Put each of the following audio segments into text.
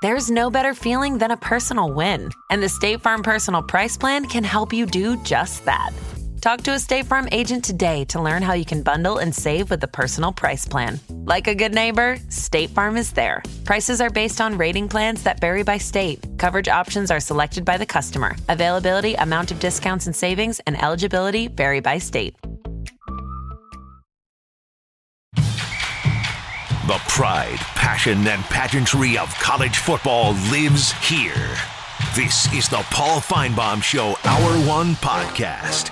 There's no better feeling than a personal win, and the State Farm Personal Price Plan can help you do just that. Talk to a State Farm agent today to learn how you can bundle and save with the Personal Price Plan. Like a good neighbor, State Farm is there. Prices are based on rating plans that vary by state. Coverage options are selected by the customer. Availability, amount of discounts and savings, and eligibility vary by state. The pride, passion, and pageantry of college football lives here. This is the Paul Finebaum Show Hour 1 podcast.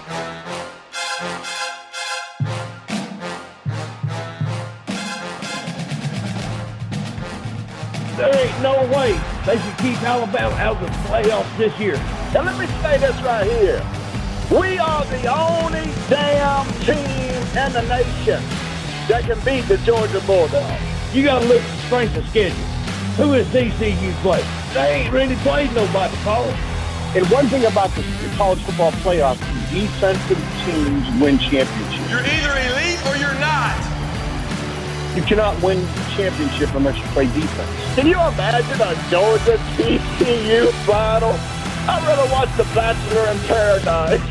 There ain't no way they should keep Alabama out of the playoffs this year. Now let me say this right here. We are the only damn team in the nation that can beat the Georgia Bulldogs. You got to look at the strength of schedule. Who is DCU play? They ain't really played nobody, Paul. And one thing about the college football playoffs, defensive teams win championships. You're either elite or you're not. You cannot win the championship unless you play defense. Can you imagine a Georgia TCU final? I'd rather watch The Bachelor in Paradise.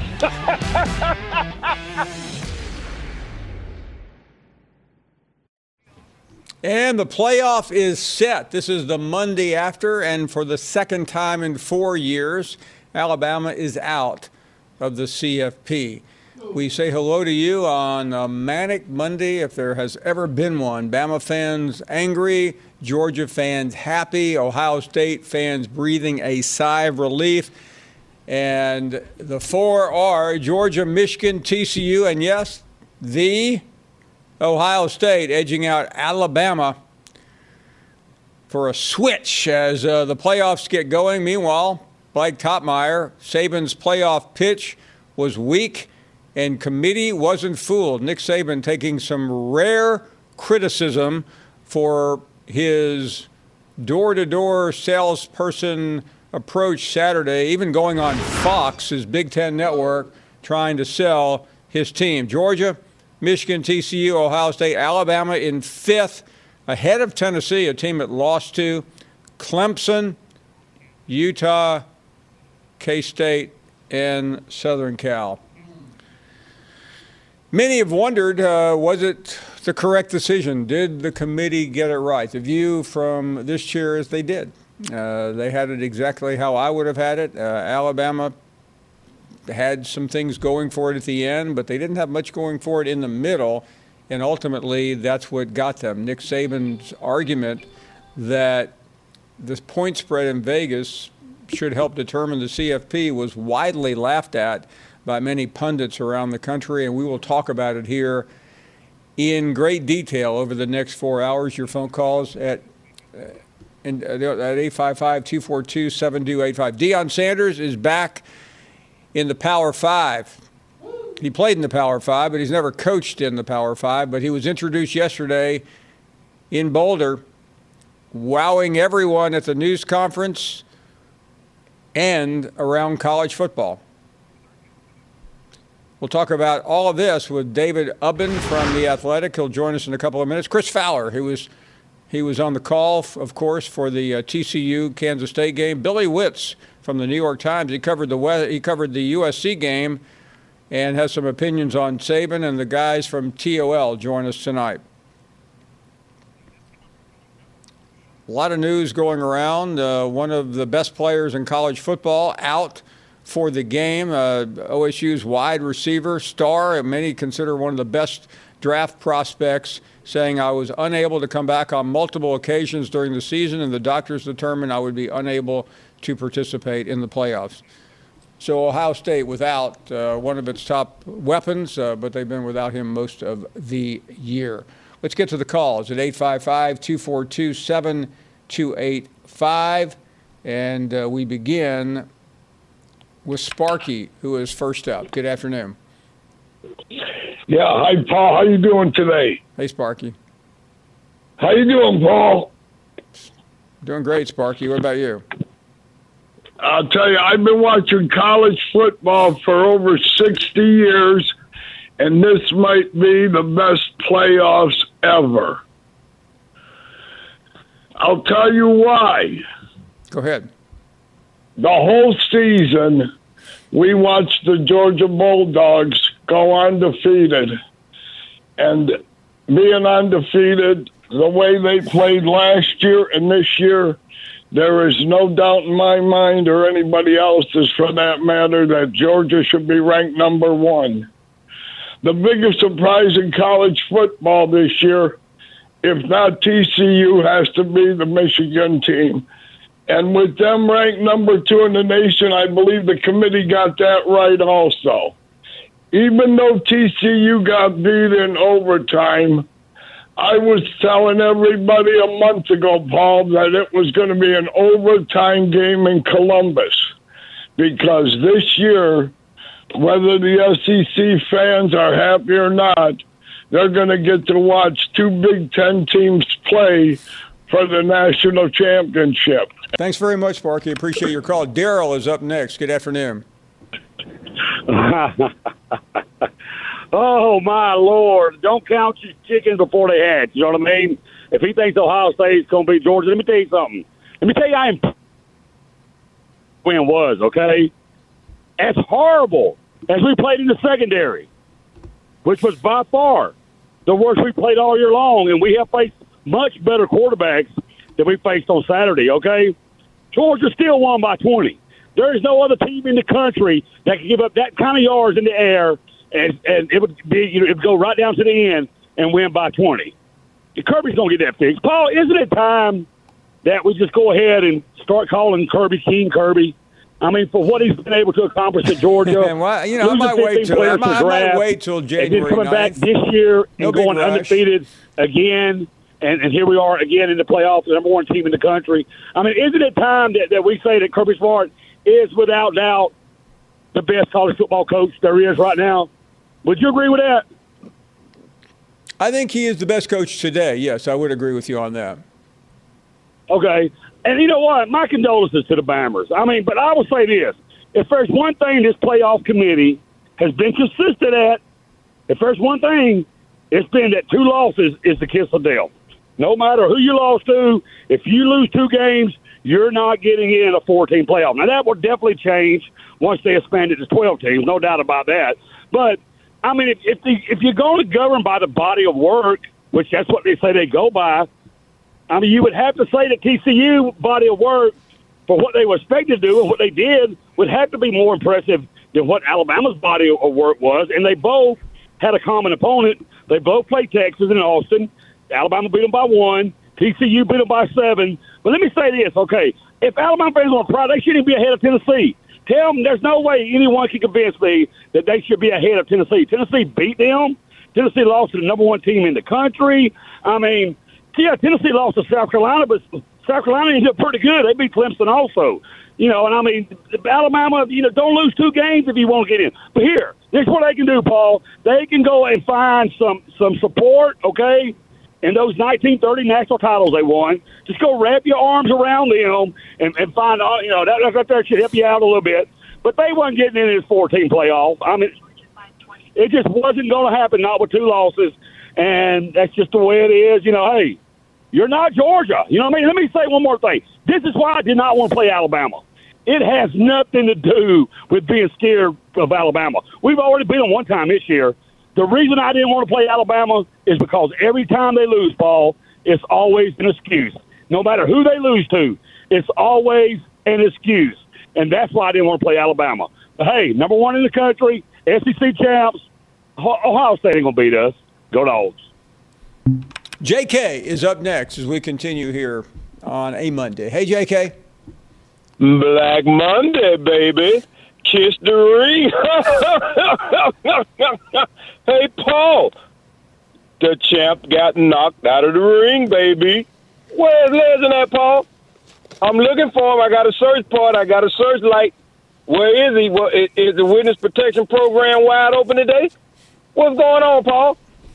And the playoff is set. This is the Monday after, and for the second time in 4 years, Alabama is out of the CFP. We say hello to you on a manic Monday, if there has ever been one. Bama fans angry, Georgia fans happy, Ohio State fans breathing a sigh of relief. And the four are Georgia, Michigan, TCU, and yes, the Ohio State edging out Alabama for a switch as the playoffs get going. Meanwhile, Blake Topmeyer, Saban's playoff pitch was weak and committee wasn't fooled. Nick Saban taking some rare criticism for his door-to-door salesperson approach Saturday, even going on Fox, his Big Ten network, trying to sell his team. Georgia, Michigan, TCU, Ohio State, Alabama in fifth, ahead of Tennessee, a team that lost to Clemson, Utah, K-State, and Southern Cal. Many have wondered, was it the correct decision? Did the committee get it right? The view from this chair is they did. They had it exactly how I would have had it. Alabama had some things going for it at the end, but they didn't have much going for it in the middle, and ultimately that's what got them. Nick Saban's argument that this point spread in Vegas should help determine the CFP was widely laughed at by many pundits around the country, and we will talk about it here in great detail over the next 4 hours. Your phone calls at 855-242-7285. Deion Sanders is back in the Power Five. He played in the Power Five, but he's never coached in the Power Five. But he was introduced yesterday in Boulder, wowing everyone at the news conference and around college football. We'll talk about all of this with David Ubben from The Athletic. He'll join us in a couple of minutes. Chris Fowler, he was on the call, of course, for the TCU Kansas State game. Billy Witz from the New York Times. He covered the USC game and has some opinions on Saban, and the guys from TOL join us tonight. A lot of news going around. One of the best players in college football out for the game. OSU's wide receiver, star, many consider one of the best draft prospects, saying I was unable to come back on multiple occasions during the season, and the doctors determined I would be unable to participate in the playoffs. So Ohio State without one of its top weapons, but they've been without him most of the year. Let's get to the calls at 855-242-7285. And we begin with Sparky, who is first up. Good afternoon. Yeah, hi, Paul. How you doing today? Hey, Sparky. How you doing, Paul? Doing great, Sparky. What about you? I'll tell you, I've been watching college football for over 60 years, and this might be the best playoffs ever. I'll tell you why. Go ahead. The whole season, we watched the Georgia Bulldogs go undefeated. And being undefeated, the way they played last year and this year, there is no doubt in my mind, or anybody else's for that matter, that Georgia should be ranked number 1. The biggest surprise in college football this year, if not TCU, has to be the Michigan team. And with them ranked number 2 in the nation, I believe the committee got that right also. Even though TCU got beat in overtime, I was telling everybody a month ago, Paul, that it was going to be an overtime game in Columbus. Because this year, whether the SEC fans are happy or not, they're going to get to watch 2 Big Ten teams play for the national championship. Thanks very much, Sparky. Appreciate your call. Daryl is up next. Good afternoon. Oh, my Lord. Don't count your chickens before they hatch. You know what I mean? If he thinks Ohio State's going to beat Georgia, let me tell you something. Let me tell you how win was, okay? As horrible as we played in the secondary, which was by far the worst we played all year long, and we have faced much better quarterbacks than we faced on Saturday, okay? Georgia still won by 20. There is no other team in the country that can give up that kind of yards in the air, and it would be, it would go right down to the end and win by 20. Kirby's going to get that fixed. Paul, isn't it time that we just go ahead and start calling Kirby King Kirby? I mean, for what he's been able to accomplish at Georgia. I might wait till January and then coming 9th. Back this year and going undefeated again. And here we are again in the playoffs, the number 1 team in the country. I mean, isn't it time that we say that Kirby Smart is without doubt the best college football coach there is right now? Would you agree with that? I think he is the best coach today. Yes, I would agree with you on that. Okay. And you know what? My condolences to the Bombers. I mean, but I will say this. If there's one thing this playoff committee has been consistent at, if there's one thing, it's been that 2 losses is the kiss of death. No matter who you lost to, if you lose 2 games, you're not getting in a 4-team playoff. Now, that will definitely change once they expand it to 12 teams, no doubt about that. But, I mean, if you're going to govern by the body of work, which that's what they say they go by, I mean, you would have to say that TCU body of work for what they were expected to do and what they did would have to be more impressive than what Alabama's body of work was. And they both had a common opponent. They both played Texas and Austin. Alabama beat them by 1. TCU beat them by 7. But let me say this, okay. If Alabama fans are proud, they shouldn't be ahead of Tennessee. Tell them there's no way anyone can convince me that they should be ahead of Tennessee. Tennessee beat them. Tennessee lost to the number 1 team in the country. I mean, yeah, Tennessee lost to South Carolina, but South Carolina ended up pretty good. They beat Clemson also. You know, and I mean, Alabama, don't lose 2 games if you want to get in. But here's what they can do, Paul. They can go and find some support, okay, in those 1930 national titles they won. Just go wrap your arms around them and find, that right there should help you out a little bit. But they wasn't getting in this 14 playoff. I mean, it just wasn't going to happen, not with 2 losses. And that's just the way it is. Hey, you're not Georgia. You know what I mean? Let me say one more thing. This is why I did not want to play Alabama. It has nothing to do with being scared of Alabama. We've already beat them 1 time this year. The reason I didn't want to play Alabama is because every time they lose, Paul, it's always an excuse. No matter who they lose to, it's always an excuse. And that's why I didn't want to play Alabama. But, hey, number 1 in the country, SEC champs, Ohio State ain't going to beat us. Go Dogs. JK is up next as we continue here on a Monday. Hey, JK. Black Monday, baby. Kiss the ring. Hey, Paul. The champ got knocked out of the ring, baby. Where's Lesnar at, Paul? I'm looking for him. I got a search part. I got a searchlight. Where is he? Is the witness protection program wide open today? What's going on, Paul?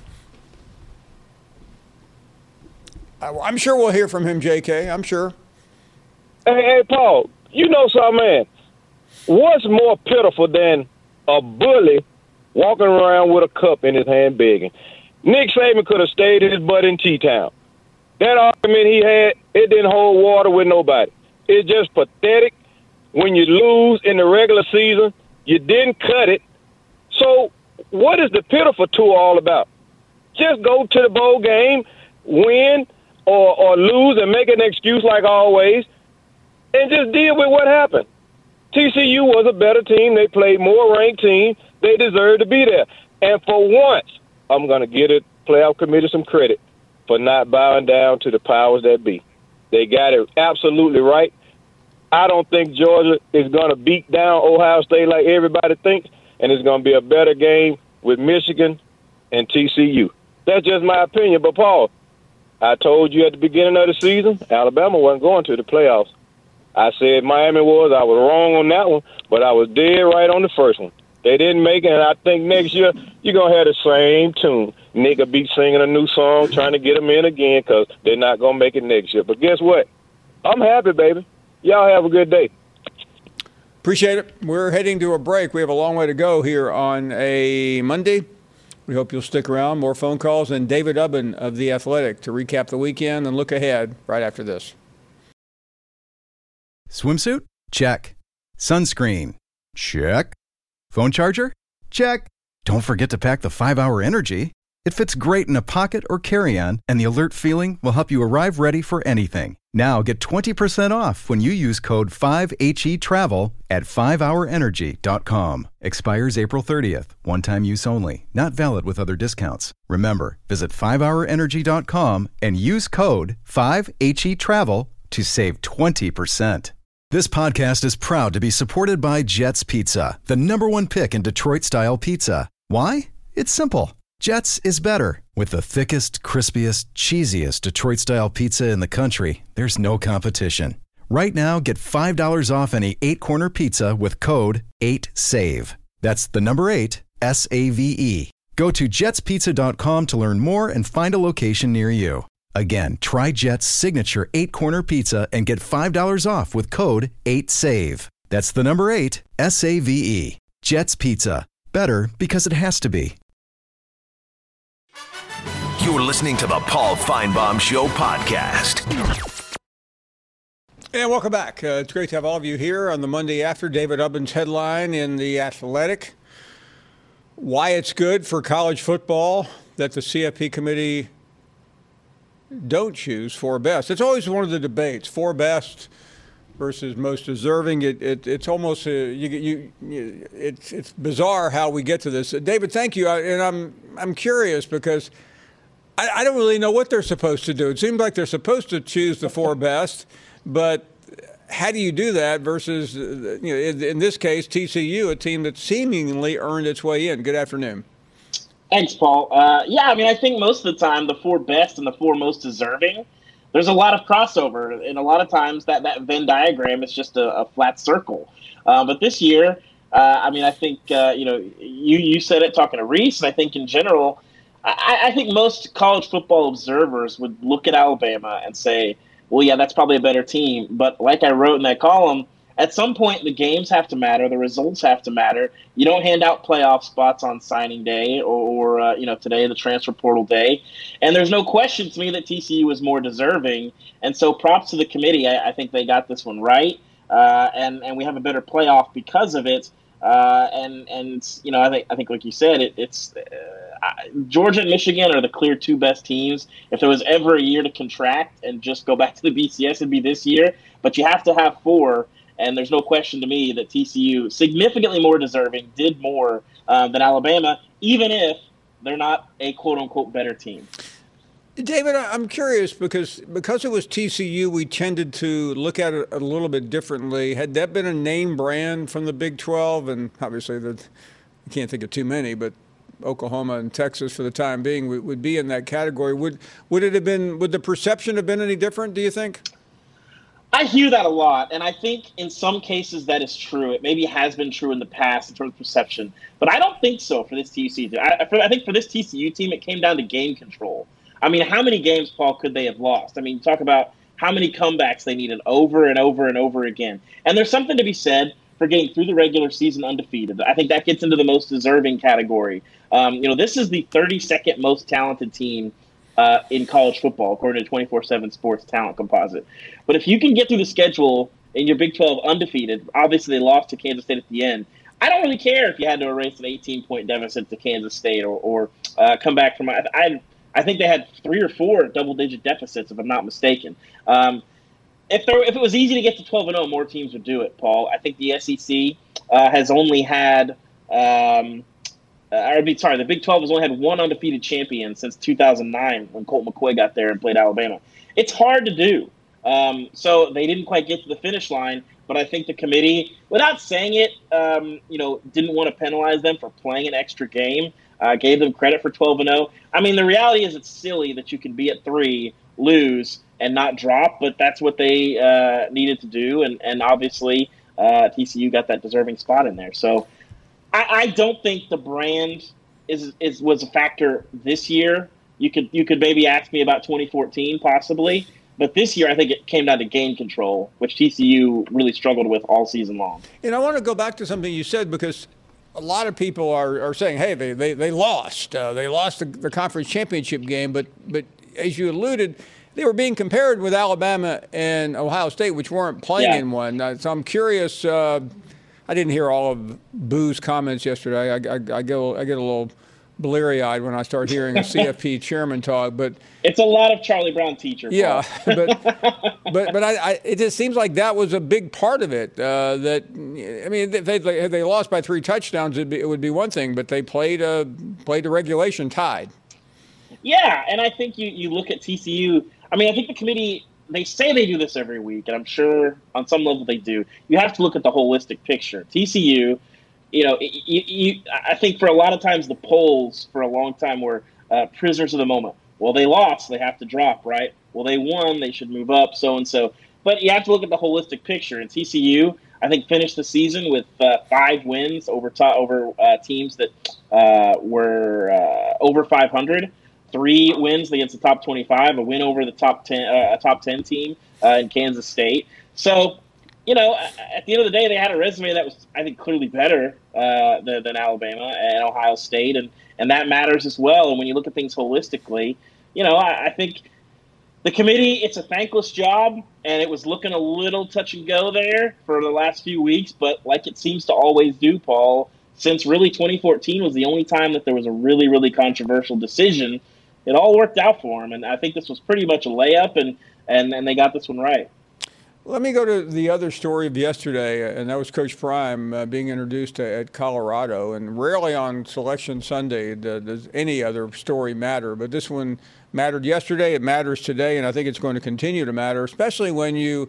I'm sure we'll hear from him, JK. I'm sure. Hey, Paul, you know something, man. What's more pitiful than a bully walking around with a cup in his hand begging? Nick Saban could have stayed his butt in T-Town. That argument he had, it didn't hold water with nobody. is just pathetic. When you lose in the regular season, you didn't cut it. So what is the pitiful tour all about? Just go to the bowl game, win or lose and make an excuse like always, and just deal with what happened. TCU was a better team. They played more ranked team. They deserve to be there. And for once, I'm going to give the playoff committee some credit for not bowing down to the powers that be. They got it absolutely right. I don't think Georgia is going to beat down Ohio State like everybody thinks, and it's going to be a better game with Michigan and TCU. That's just my opinion. But, Paul, I told you at the beginning of the season, Alabama wasn't going to the playoffs. I said Miami was. I was wrong on that one, but I was dead right on the first one. They didn't make it, and I think next year you're going to have the same tune. Nick will be singing a new song, trying to get them in again because they're not going to make it next year. But guess what? I'm happy, baby. Y'all have a good day. Appreciate it. We're heading to a break. We have a long way to go here on a Monday. We hope you'll stick around. More phone calls and David Ubben of The Athletic to recap the weekend and look ahead right after this. Swimsuit? Check. Sunscreen? Check. Phone charger? Check. Don't forget to pack the 5-Hour Energy. It fits great in a pocket or carry-on, and the alert feeling will help you arrive ready for anything. Now get 20% off when you use code 5HETRAVEL at 5hourenergy.com. Expires April 30th. One-time use only. Not valid with other discounts. Remember, visit 5hourenergy.com and use code 5HETRAVEL to save 20%. This podcast is proud to be supported by Jets Pizza, the #1 pick in Detroit-style pizza. Why? It's simple. Jets is better. With the thickest, crispiest, cheesiest Detroit-style pizza in the country, there's no competition. Right now, get $5 off any 8-corner pizza with code 8SAVE. That's the number 8, S-A-V-E. Go to jetspizza.com to learn more and find a location near you. Again, try Jet's signature 8-corner pizza and get $5 off with code 8SAVE. That's the number 8, S-A-V-E. Jet's Pizza. Better because it has to be. You're listening to the Paul Feinbaum Show podcast. And welcome back. It's great to have all of you here on the Monday after. David Ubben's headline in The Athletic. Why it's good for college football that the CFP committee don't choose 4 best. It's always one of the debates, 4 best versus most deserving. It's almost it's bizarre how we get to this. David, thank you. And I'm curious because I don't really know what they're supposed to do. It seems like they're supposed to choose the 4 best, but how do you do that versus, in this case, TCU, a team that seemingly earned its way in? Good afternoon. Thanks, Paul. I think most of the time the 4 best and the 4 most deserving, there's a lot of crossover, and a lot of times that Venn diagram is just a flat circle. But this year, I think, you said it talking to Reese, and I think in general, I think most college football observers would look at Alabama and say, well, yeah, that's probably a better team. But like I wrote in that column, at some point the games have to matter, the results have to matter. You don't hand out playoff spots on signing day or today, the transfer portal day. And there's no question to me that TCU is more deserving. And so props to the committee. I think they got this one right. And we have a better playoff because of it. I think like you said, it's Georgia and Michigan are the clear 2 best teams. If there was ever a year to contract and just go back to the BCS, it'd be this year. But you have to have 4, and there's no question to me that TCU, significantly more deserving, did more than Alabama, even if they're not a quote-unquote better team. David, I'm curious because it was TCU, we tended to look at it a little bit differently. Had that been a name brand from the Big 12, and obviously you can't think of too many, but Oklahoma and Texas for the time being would be in that category. Would the perception have been any different, do you think? I hear that a lot, and I think in some cases that is true. It maybe has been true in the past in terms of perception, but I don't think so for this TCU team. I think for this TCU team, it came down to game control. I mean, how many games, Paul, could they have lost? I mean, talk about how many comebacks they needed over and over and over again. And there's something to be said for getting through the regular season undefeated. I think that gets into the most deserving category. This is the 32nd most talented team in college football, according to 24/7 Sports Talent Composite. But if you can get through the schedule in your Big 12 undefeated, obviously they lost to Kansas State at the end. I don't really care if you had to erase an 18-point deficit to Kansas State or come back from. I think they had 3 or 4 double-digit deficits, if I'm not mistaken. If it was easy to get to 12-0, more teams would do it, Paul. I think the SEC has only had. The Big 12 has only had 1 undefeated champion since 2009 when Colt McCoy got there and played Alabama. It's hard to do. So they didn't quite get to the finish line, but I think the committee, without saying it, didn't want to penalize them for playing an extra game, gave them credit for 12-0. I mean, the reality is it's silly that you can be at 3, lose, and not drop, but that's what they needed to do, and obviously TCU got that deserving spot in there. So I don't think the brand was a factor this year. You could maybe ask me about 2014 possibly, but this year I think it came down to game control, which TCU really struggled with all season long. And I want to go back to something you said, because a lot of people are saying, hey, they lost. They lost the conference championship game, but as you alluded, they were being compared with Alabama and Ohio State, which weren't playing in one. So I'm curious. I didn't hear all of Boo's comments yesterday. I get a little bleary-eyed when I start hearing a CFP chairman talk. But it's a lot of Charlie Brown teacher. Yeah, but it just seems like that was a big part of it. If they lost by 3 touchdowns, it would be one thing, but they played the regulation tied. Yeah, and I think you look at TCU. I mean, I think the committee, they say they do this every week, and I'm sure on some level they do. You have to look at the holistic picture. TCU, I think for a lot of times the polls for a long time were prisoners of the moment. Well, they lost, they have to drop, right? Well, they won, they should move up, so-and-so. But you have to look at the holistic picture. And TCU, I think, finished the season with 5 wins over teams that were over 500. 3 wins against the top 25, a win over the top 10 team in Kansas State. So, at the end of the day, they had a resume that was, I think, clearly better than Alabama and Ohio State, and that matters as well. And when you look at things holistically, I think the committee, it's a thankless job, and it was looking a little touch and go there for the last few weeks, but like it seems to always do, Paul, since really 2014 was the only time that there was a really, really controversial decision, it all worked out for them, and I think this was pretty much a layup, and they got this one right. Let me go to the other story of yesterday, and that was Coach Prime being introduced at Colorado. And rarely on Selection Sunday does any other story matter, but this one mattered yesterday, it matters today, and I think it's going to continue to matter, especially when you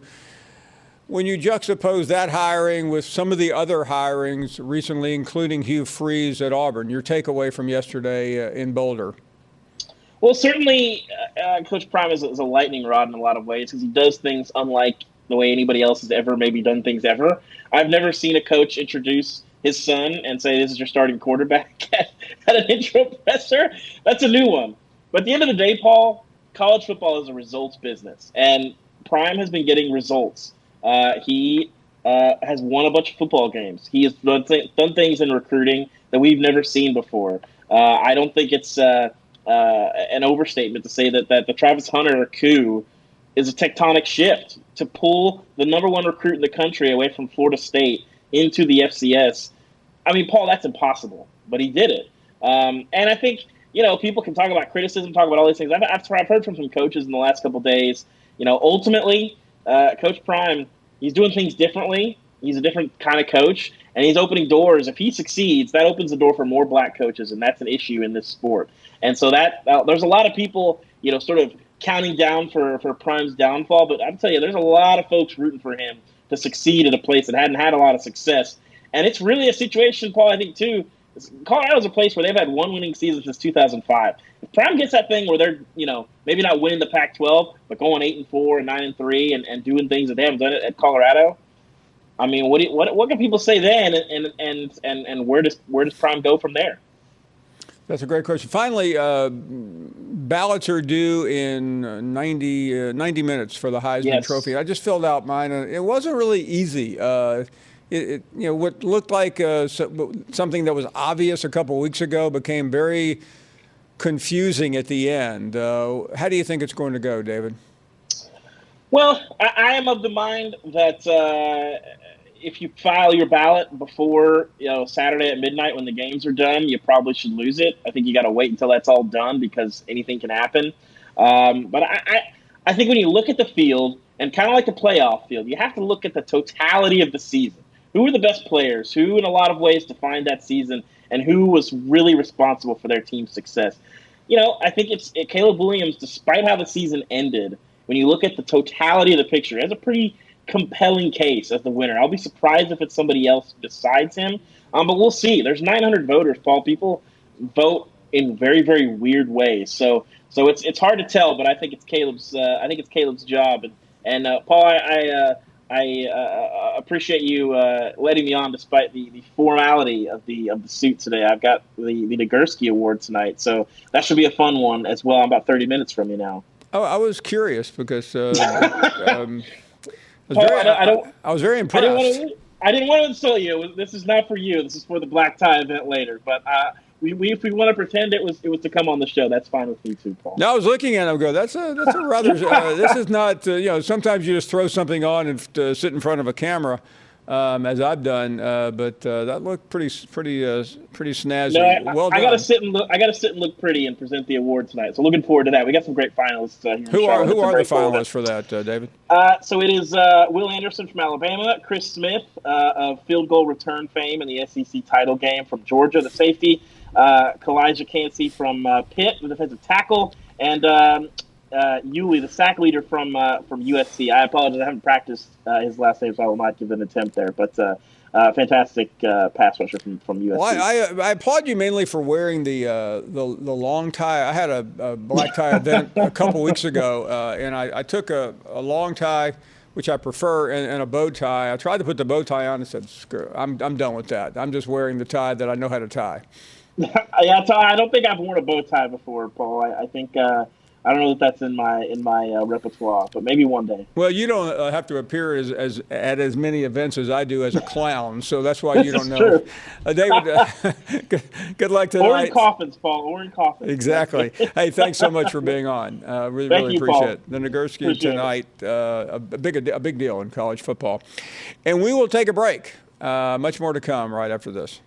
juxtapose that hiring with some of the other hirings recently, including Hugh Freeze at Auburn. Your takeaway from yesterday in Boulder? Well, certainly Coach Prime is a lightning rod in a lot of ways because he does things unlike the way anybody else has ever maybe done things ever. I've never seen a coach introduce his son and say, this is your starting quarterback at an intro presser. That's a new one. But at the end of the day, Paul, college football is a results business, and Prime has been getting results. He has won a bunch of football games. He has done things in recruiting that we've never seen before. I don't think it's an overstatement to say that the Travis Hunter coup is a tectonic shift to pull the number 1 recruit in the country away from Florida State into the FCS. I mean, Paul, that's impossible, but he did it. And I think, people can talk about criticism, talk about all these things. I've heard from some coaches in the last couple of days, ultimately, Coach Prime, he's doing things differently. He's a different kind of coach, and he's opening doors. If he succeeds, that opens the door for more black coaches, and that's an issue in this sport. And so that there's a lot of people, sort of counting down for Prime's downfall. But I'm telling you, there's a lot of folks rooting for him to succeed at a place that hadn't had a lot of success. And it's really a situation, Paul, I think, too. Colorado's a place where they've had 1 winning season since 2005. If Prime gets that thing where they're, maybe not winning the Pac-12, but going 8-4 and 9-3 and doing things that they haven't done at Colorado, I mean, what can people say then, and where does Prime go from there? That's a great question. Finally, ballots are due in 90 minutes for the Heisman Trophy. I just filled out mine, and it wasn't really easy. What looked like something that was obvious a couple weeks ago became very confusing at the end. How do you think it's going to go, David? Well, I am of the mind that if you file your ballot before Saturday at midnight when the games are done, you probably should lose it. I think you got to wait until that's all done because anything can happen. But I think when you look at the field, and kind of like the playoff field, you have to look at the totality of the season. Who are the best players? Who, in a lot of ways, defined that season? And who was really responsible for their team's success? I think it's Caleb Williams, despite how the season ended, when you look at the totality of the picture, has a pretty compelling case as the winner. I'll be surprised if it's somebody else besides him. But we'll see. There's 900 voters, Paul. People vote in very, very weird ways. So it's hard to tell, but I think it's Caleb's job. And Paul, I appreciate you letting me on despite the formality of the suit today. I've got the Nagurski Award tonight, so that should be a fun one as well. I'm about 30 minutes from you now. Oh, I was curious because I was very impressed. I didn't want to insult you. This is not for you. This is for the black tie event later. But if we want to pretend it was to come on the show, that's fine with me too, Paul. No, I was looking at it and go, that's a rather. This is not. Sometimes you just throw something on and sit in front of a camera, as I've done. But that looked pretty snazzy. No, well done. I got to sit and look pretty and present the award tonight. So looking forward to that. We got some great finalists here. Who are the finalists for that, David? So it is Will Anderson from Alabama, Chris Smith of field goal return fame in the SEC title game from Georgia, the safety, Kalijah Cansey from Pitt, the defensive tackle, and Yulee, the sack leader from USC. I apologize, I haven't practiced his last name, so I will not give an attempt there. But fantastic pass rusher from USC. Well, I applaud you mainly for wearing the long tie. I had a black tie event a couple weeks ago, and I took a long tie, which I prefer, and a bow tie. I tried to put the bow tie on and said, screw, I'm done with that. I'm just wearing the tie that I know how to tie. Yeah, I don't think I've worn a bow tie before, Paul. I think I don't know if that's in my repertoire, but maybe one day. Well, you don't have to appear at as many events as I do as a clown, so that's why you don't know. David, good luck tonight. Or in coffins, Paul. Or in coffins. Exactly. Hey, thanks so much for being on. Really appreciate it. The Nagurski tonight, a big deal in college football. And we will take a break. Much more to come right after this.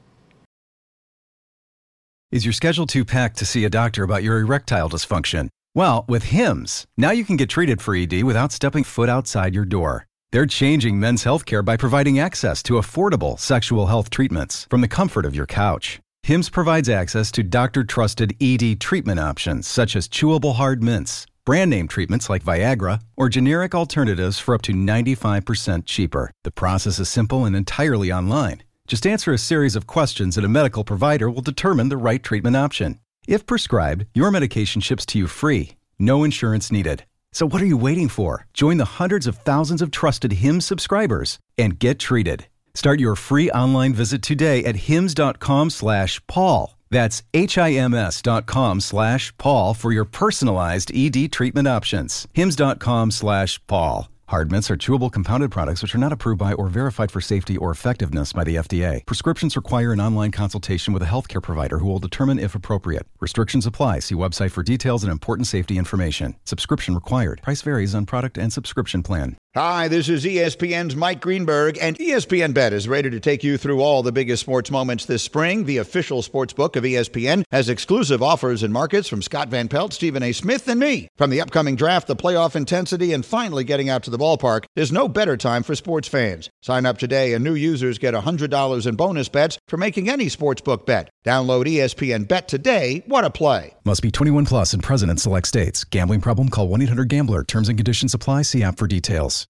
Is your schedule too packed to see a doctor about your erectile dysfunction? Well, with Hims, now you can get treated for ED without stepping foot outside your door. They're changing men's healthcare by providing access to affordable sexual health treatments from the comfort of your couch. Hims provides access to doctor-trusted ED treatment options such as chewable hard mints, brand name treatments like Viagra, or generic alternatives for up to 95% cheaper. The process is simple and entirely online. Just answer a series of questions and a medical provider will determine the right treatment option. If prescribed, your medication ships to you free. No insurance needed. So what are you waiting for? Join the hundreds of thousands of trusted Hims subscribers and get treated. Start your free online visit today at hims.com/Paul. That's HIMS.com/Paul for your personalized ED treatment options. hims.com/Paul. Hard mints are chewable compounded products which are not approved by or verified for safety or effectiveness by the FDA. Prescriptions require an online consultation with a healthcare provider who will determine if appropriate. Restrictions apply. See website for details and important safety information. Subscription required. Price varies on product and subscription plan. Hi, this is ESPN's Mike Greenberg, and ESPN Bet is ready to take you through all the biggest sports moments this spring. The official sports book of ESPN has exclusive offers and markets from Scott Van Pelt, Stephen A. Smith, and me. From the upcoming draft, the playoff intensity, and finally getting out to the ballpark, there's no better time for sports fans. Sign up today, and new users get $100 in bonus bets for making any sportsbook bet. Download ESPN Bet today. What a play. Must be 21 plus and present in select states. Gambling problem? Call 1-800-GAMBLER. Terms and conditions apply. See app for details.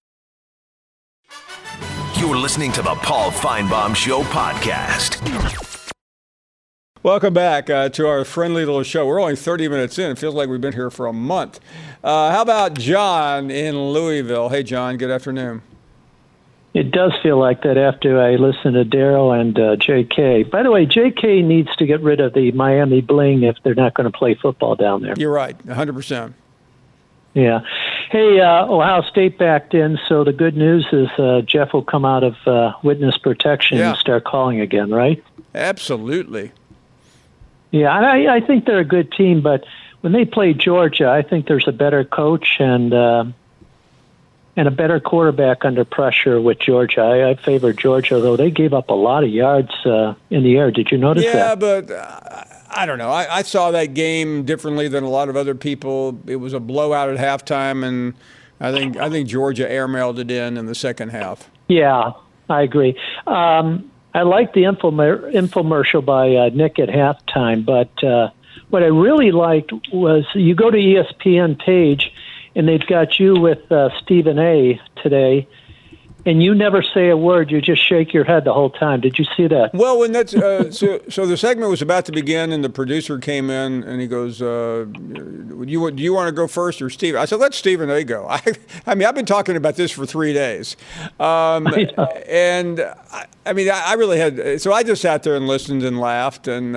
You're listening to the Paul Feinbaum Show podcast. Welcome back to our friendly little show. We're only 30 minutes in. It feels like we've been here for a month. How about John in Louisville? Hey, John, good afternoon. It does feel like that after I listen to Daryl and J.K. By the way, J.K. needs to get rid of the Miami bling if they're not going to play football down there. You're right, 100%. Yeah. Hey, Ohio State backed in, so the good news is Jeff will come out of witness protection and start calling again, right? Absolutely. Yeah, and I think they're a good team, but when they play Georgia, I think there's a better coach and a better quarterback under pressure with Georgia. I favor Georgia, though they gave up a lot of yards in the air. Did you notice that? Yeah, but I don't know. I saw that game differently than a lot of other people. It was a blowout at halftime, and I think Georgia airmailed it in the second half. Yeah, I agree. I liked the infomercial by Nick at halftime, but what I really liked was you go to ESPN page, and they've got you with Stephen A. today, and you never say a word. You just shake your head the whole time. Did you see that? Well, when that's so the segment was about to begin, and the producer came in, and he goes, "Do you want to go first or Stephen?" I said, "Let Stephen A. go." I mean, I've been talking about this for 3 days, and I mean, I really had. So I just sat there and listened and laughed, and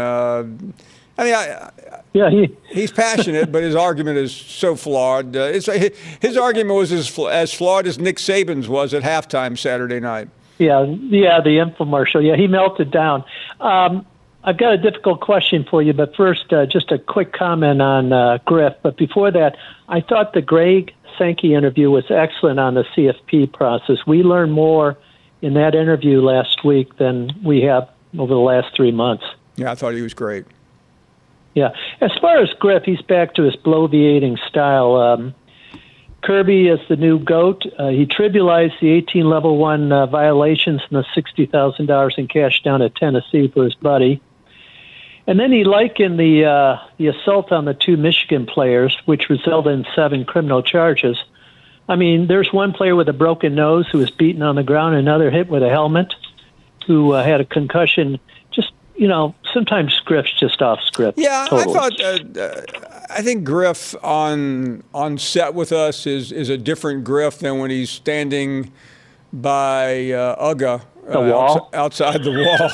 he's passionate, but his argument is so flawed. His argument was as flawed as Nick Saban's was at halftime Saturday night. Yeah, the infomercial. Yeah, he melted down. I've got a difficult question for you, but first, just a quick comment on Griff. But before that, I thought the Greg Sankey interview was excellent on the CFP process. We learned more in that interview last week than we have over the last 3 months. Yeah, I thought he was great. Yeah. As far as Griff, he's back to his bloviating style. Kirby is the new GOAT. He tribulized the 18 level 1 violations and the $60,000 in cash down at Tennessee for his buddy. And then he likened the assault on the 2 Michigan players, which resulted in 7 criminal charges. I mean, there's one player with a broken nose who was beaten on the ground, another hit with a helmet, who had a concussion. Just, sometimes Griff's just off script. Yeah, totally. I think Griff on set with us is a different Griff than when he's standing by Uga outside the wall.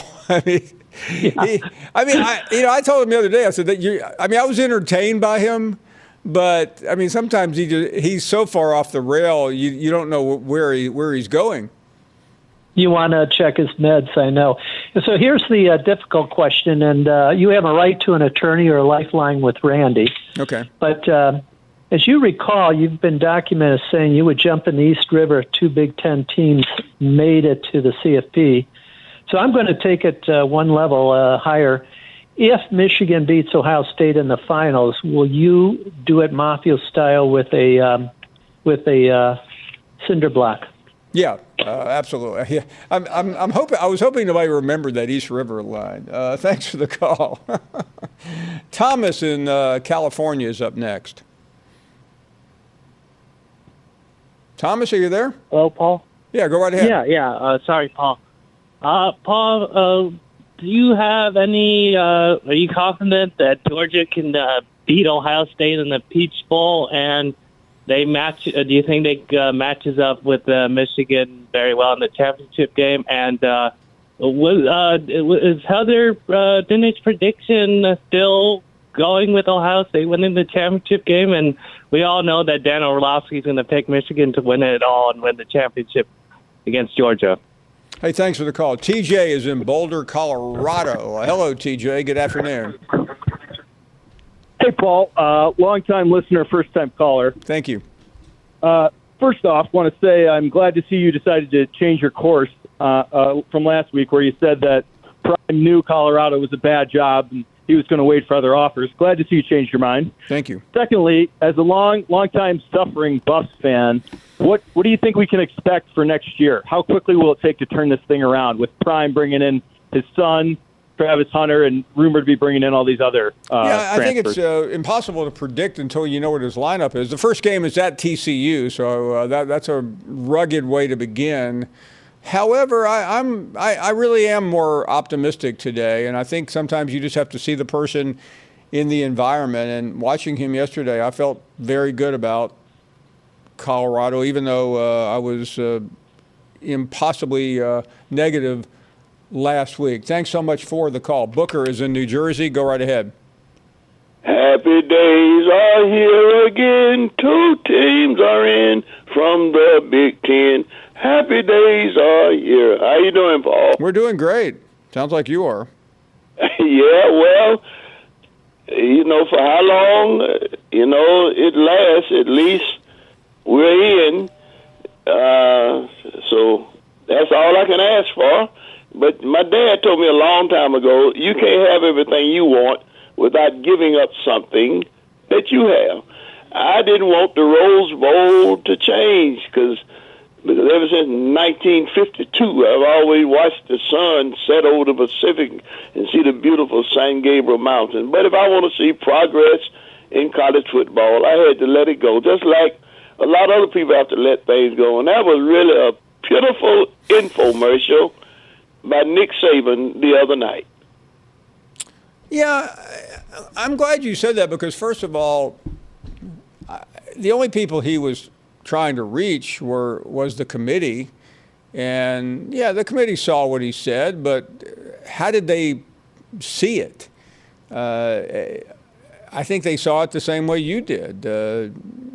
I told him the other day. I said that I was entertained by him, but I mean sometimes he's so far off the rail you don't know where he's going. You want to check his meds, I know. And so here's the difficult question, and you have a right to an attorney or a lifeline with Randy. Okay. But as you recall, you've been documented saying you would jump in the East River if 2 Big Ten teams made it to the CFP. So I'm going to take it one level higher. If Michigan beats Ohio State in the finals, will you do it Mafia style with a cinder block? Yeah, absolutely. Yeah, I'm hoping. I was hoping nobody remembered that East River line. Thanks for the call. Thomas in California is up next. Thomas, are you there? Hello, Paul. Yeah, go right ahead. Yeah. Sorry, Paul. Paul, do you have any? Are you confident that Georgia can beat Ohio State in the Peach Bowl and they match? Do you think they matches up with Michigan very well in the championship game? And is Heather Dinnich's prediction still going with Ohio State winning the championship game? And we all know that Dan Orlovsky's going to pick Michigan to win it all and win the championship against Georgia. Hey, thanks for the call. TJ is in Boulder, Colorado. Hello, TJ. Good afternoon. Hey, Paul. Long-time listener, first-time caller. Thank you. First off, want to say I'm glad to see you decided to change your course from last week where you said that Prime knew Colorado was a bad job and he was going to wait for other offers. Glad to see you changed your mind. Thank you. Secondly, as a long-time suffering Buffs fan, what do you think we can expect for next year? How quickly will it take to turn this thing around with Prime bringing in his son, Travis Hunter, and rumored to be bringing in all these other I think it's impossible to predict until you know what his lineup is. The first game is at TCU, so that's a rugged way to begin. However, I really am more optimistic today, and I think sometimes you just have to see the person in the environment. And watching him yesterday, I felt very good about Colorado, even though I was impossibly negative last week. Thanks so much for the call. Booker is in New Jersey. Go right ahead. Happy days are here again. 2 teams are in from the Big Ten. Happy days are here. How you doing, Paul? We're doing great. Sounds like you are. Yeah, well, for how long, it lasts. At least we're in. So that's all I can ask for. But my dad told me a long time ago, you can't have everything you want without giving up something that you have. I didn't want the Rose Bowl to change because ever since 1952, I've always watched the sun set over the Pacific and see the beautiful San Gabriel Mountains. But if I want to see progress in college football, I had to let it go, just like a lot of other people have to let things go. And that was really a pitiful infomercial by Nick Saban the other night. Yeah, I'm glad you said that because, first of all, the only people he was trying to reach was the committee. And, yeah, the committee saw what he said, but how did they see it? I think they saw it the same way you did. Well,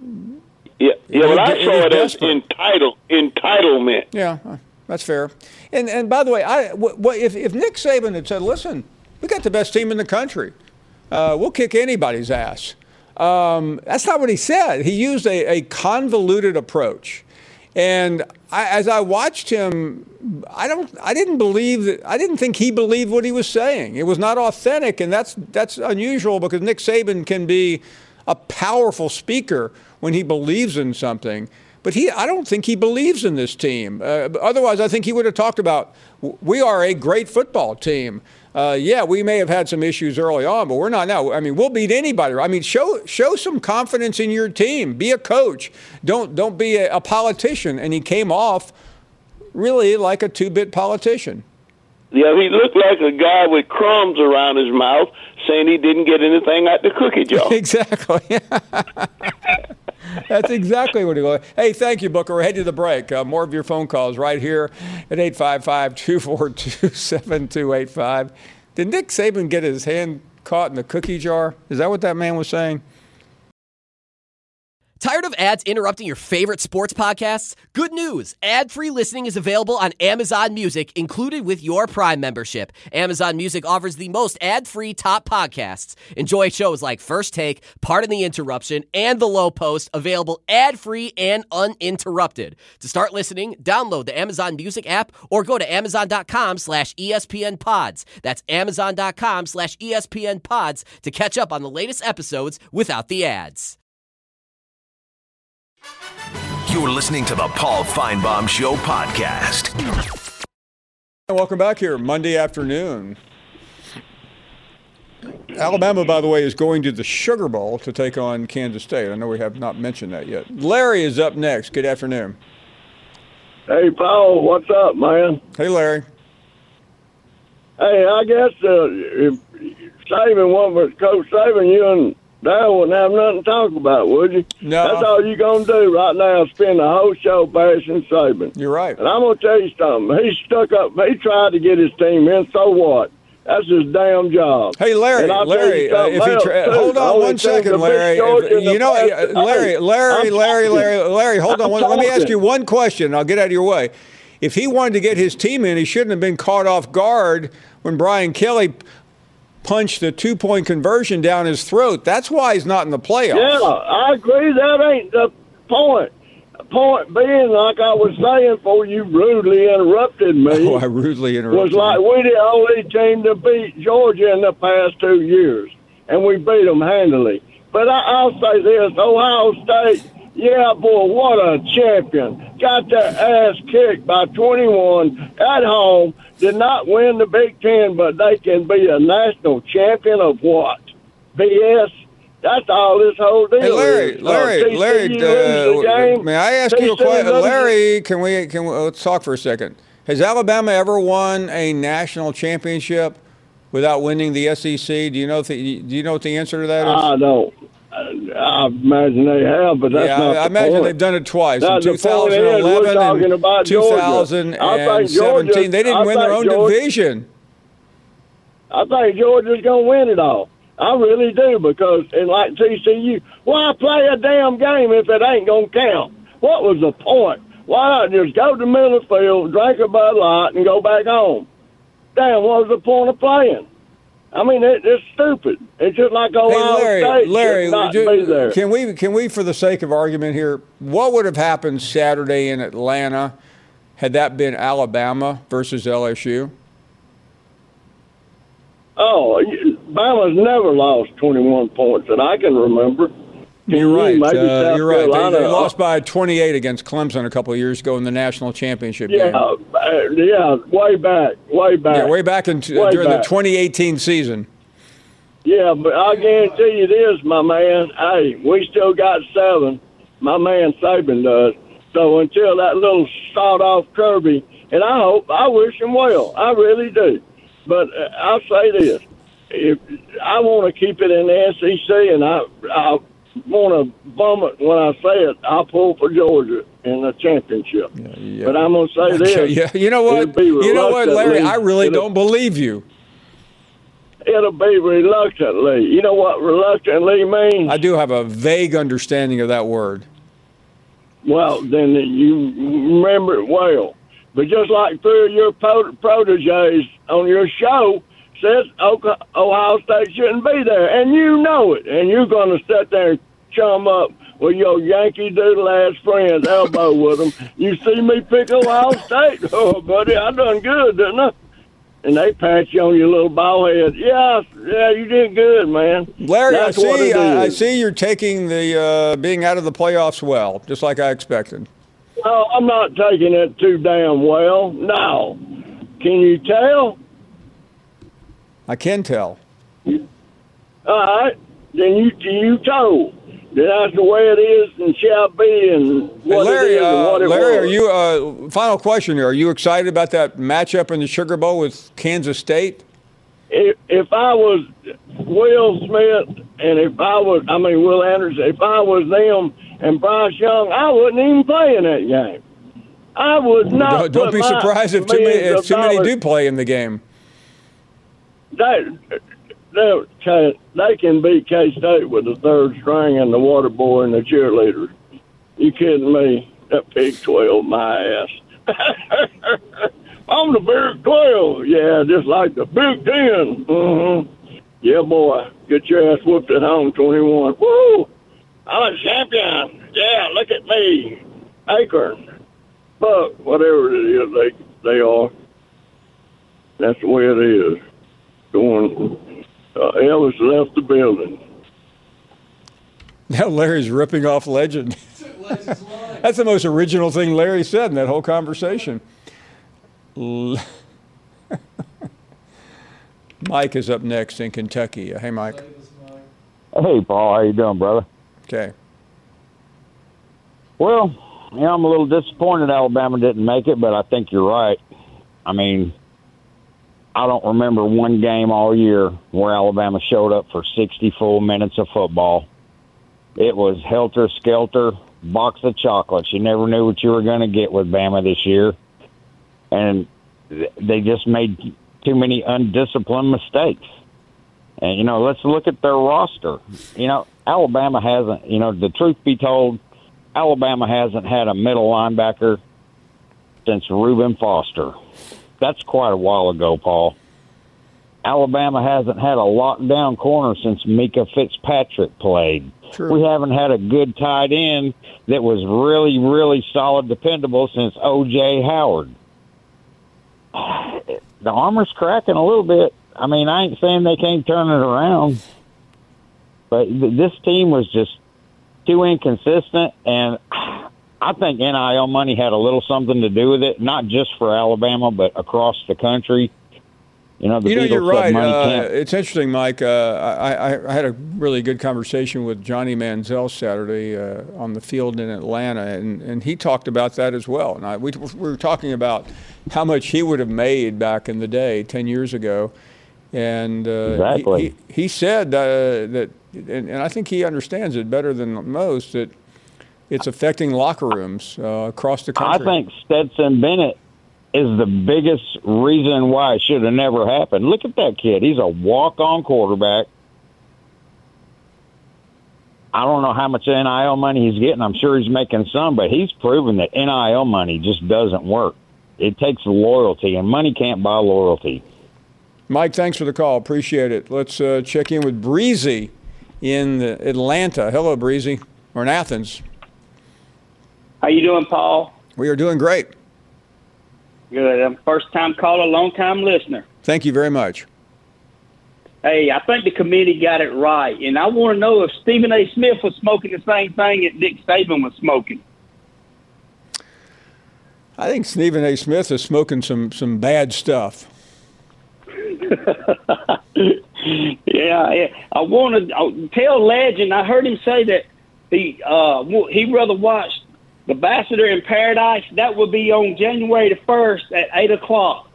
I saw it as entitlement. Yeah, that's fair. And by the way, if Nick Saban had said, listen, we got the best team in the country, we'll kick anybody's ass. That's not what he said. He used a convoluted approach. And as I watched him, I didn't think he believed what he was saying. It was not authentic, and that's unusual because Nick Saban can be a powerful speaker when he believes in something. But I don't think he believes in this team. Otherwise, I think he would have talked about, we are a great football team. Yeah, we may have had some issues early on, but we're not now. I mean, we'll beat anybody. I mean, show some confidence in your team. Be a coach. Don't be a politician. And he came off really like a two-bit politician. Yeah, he looked like a guy with crumbs around his mouth saying he didn't get anything out the cookie jar. Exactly. That's exactly what he was. Hey, thank you, Booker. We're heading to the break. More of your phone calls right here at 855-242-7285. Did Nick Saban get his hand caught in the cookie jar? Is that what that man was saying? Tired of ads interrupting your favorite sports podcasts? Good news! Ad-free listening is available on Amazon Music, included with your Prime membership. Amazon Music offers the most ad-free top podcasts. Enjoy shows like First Take, Pardon the Interruption, and The Low Post, available ad-free and uninterrupted. To start listening, download the Amazon Music app or go to Amazon.com/ESPN Pods. That's Amazon.com/ESPN Pods to catch up on the latest episodes without the ads. You're listening to the Paul Feinbaum Show podcast. Welcome back here, Monday afternoon. Alabama, by the way, is going to the Sugar Bowl to take on Kansas State. I know we have not mentioned that yet. Larry is up next. Good afternoon. Hey, Paul, what's up, man? Hey, Larry. Hey, I guess if Coach Saban, you and Dad wouldn't have nothing to talk about, would you? No. That's all you're going to do right now, spend the whole show bashing Saban. You're right. And I'm going to tell you something. He stuck up. He tried to get his team in, so what? That's his damn job. Hey, Larry, hold on one second, Larry. Larry, hold on. Let me ask you one question. I'll get out of your way. If he wanted to get his team in, he shouldn't have been caught off guard when Brian Kelly punched the two-point conversion down his throat. That's why he's not in the playoffs. Yeah, I agree. That ain't the point. The point being, like I was saying before you rudely interrupted me. Oh, I rudely interrupted was like we're the only team to beat Georgia in the past 2 years, and we beat them handily. But I'll say this, Ohio State, yeah, boy, what a champion. Got their ass kicked by 21 at home. Did not win the Big Ten, but they can be a national champion of what? BS? That's all this whole deal is. Larry, may I ask you a question? Larry, can we let's talk for a second. Has Alabama ever won a national championship without winning the SEC? Do you know what the answer to that is? I don't. I imagine they have, but that's not I imagine point. They've done it twice. Now, in 2011 and 2017. They didn't win their own division. I think Georgia's going to win it all. I really do, because in like TCU, why play a damn game if it ain't going to count? What was the point? Why not just go to the middle of the field, drink a Bud Light, and go back home? Damn, what was the point of playing? I mean, it's stupid. It's just like Ohio State should not be there. Can we, for the sake of argument here, what would have happened Saturday in Atlanta had that been Alabama versus LSU? Oh, Bama's never lost 21 points that I can remember. You're right. You're right. They lost by 28 against Clemson a couple of years ago in the national championship game. Yeah, way back. Yeah, way back during the 2018 season. Yeah, but I guarantee you this, my man. Hey, we still got 7. My man Saban does. So until that little start-off Kirby, and I wish him well. I really do. But I'll say this. If I want to keep it in the SEC, and I want to bum it when I say it, I'll pull for Georgia in the championship. Yeah. But I'm going to say this. Yeah. You know what, Larry? I really don't believe you. It'll be reluctantly. You know what reluctantly means? I do have a vague understanding of that word. Well, then you remember it well. But just like 3 of your proteges on your show says Ohio State shouldn't be there, and you know it, and you're going to sit there and chum up with your Yankee Doodle-ass friends, elbow with them. You see me pick Ohio State? Oh, buddy, I done good, didn't I? And they pat you on your little bald head. Yeah, you did good, man. Larry, I see you're taking the being out of the playoffs well, just like I expected. No, I'm not taking it too damn well. No. Can you tell? I can tell. All right. Then you told. That's the way it is and shall be and what Larry, it is and what it Larry, was. are you, final question here. Are you excited about that matchup in the Sugar Bowl with Kansas State? If I was Will Smith and Will Anderson, if I was them and Bryce Young, I wouldn't even play in that game. I would not. Don't be surprised if too many do play in the game. They can beat K-State with the third string and the water boy and the cheerleaders. You kidding me? That Big 12, my ass. I'm the Big 12. Yeah, just like the Big 10. Mm-hmm. Yeah, boy. Get your ass whooped at home, 21. Woo! I'm a champion. Yeah, look at me. Acorn. But whatever it is, they are. That's the way it is. Elvis left the building. Now Larry's ripping off legend. That's the most original thing Larry said in that whole conversation. Mike is up next in Kentucky. Hey, Mike. Hey, Paul. How you doing, brother? Okay. Well, I'm a little disappointed Alabama didn't make it, but I think you're right. I mean, I don't remember one game all year where Alabama showed up for 60 full minutes of football. It was helter-skelter, box of chocolates. You never knew what you were going to get with Bama this year. And they just made too many undisciplined mistakes. And, let's look at their roster. Alabama hasn't, the truth be told, Alabama hasn't had a middle linebacker since Reuben Foster. That's quite a while ago, Paul. Alabama hasn't had a lockdown corner since Mika Fitzpatrick played. True. We haven't had a good tight end that was really, really solid, dependable since O.J. Howard. The armor's cracking a little bit. I mean, I ain't saying they can't turn it around, but this team was just too inconsistent, and I think NIL money had a little something to do with it, not just for Alabama, but across the country. You're right. It's interesting, Mike. I had a really good conversation with Johnny Manziel Saturday on the field in Atlanta, and he talked about that as well. And we were talking about how much he would have made back in the day, 10 years ago. And exactly. he said that, and I think he understands it better than most, that it's affecting locker rooms across the country. I think Stetson Bennett is the biggest reason why it should have never happened. Look at that kid. He's a walk-on quarterback. I don't know how much NIL money he's getting. I'm sure he's making some, but he's proven that NIL money just doesn't work. It takes loyalty, and money can't buy loyalty. Mike, thanks for the call. Appreciate it. Let's check in with Breezy in Atlanta. Hello, Breezy. Or in Athens. How you doing, Paul? We are doing great. Good. I'm first-time caller, long-time listener. Thank you very much. Hey, I think the committee got it right, and I want to know if Stephen A. Smith was smoking the same thing that Dick Saban was smoking. I think Stephen A. Smith is smoking some bad stuff. Yeah. I want to tell Legend. I heard him say that he'd rather watch The Ambassador in Paradise. That would be on January the 1st at 8 o'clock.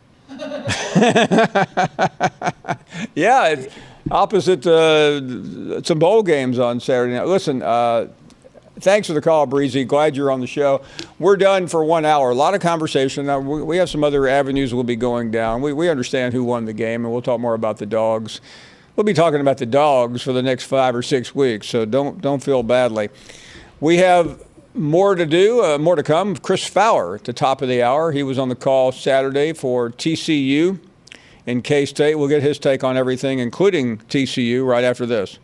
Yeah, it's opposite some bowl games on Saturday night. Listen, thanks for the call, Breezy. Glad you're on the show. We're done for 1 hour. A lot of conversation. Now, we have some other avenues we'll be going down. We understand who won the game, and we'll talk more about the Dogs. We'll be talking about the Dogs for the next 5 or 6 weeks, so don't feel badly. We have more to do, more to come. Chris Fowler at the top of the hour. He was on the call Saturday for TCU and K-State. We'll get his take on everything, including TCU, right after this.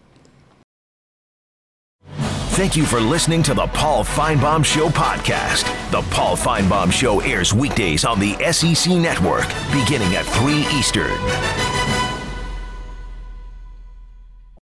Thank you for listening to the Paul Feinbaum Show podcast. The Paul Feinbaum Show airs weekdays on the SEC Network, beginning at 3 Eastern.